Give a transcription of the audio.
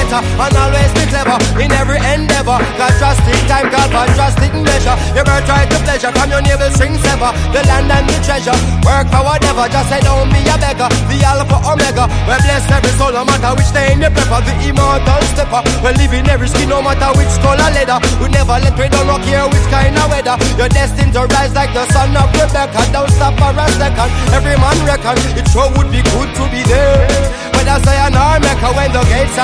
better and always be clever in every endeavor. Cause drastic time call for drastic measure. You better try to pleasure from your navel string sever. The land and the treasure, work for whatever. Just say don't be a beggar. The Alpha Omega, we bless every soul no matter which day in the prefer. The immortal stepper, we live in every skin no matter which skull or leather. We never let we don't rock here which kind of weather. You're destined to rise like the son of Rebecca. Don't stop for a second, every man reckon it sure would be good to be there. Whether say an or Mecca when the gates are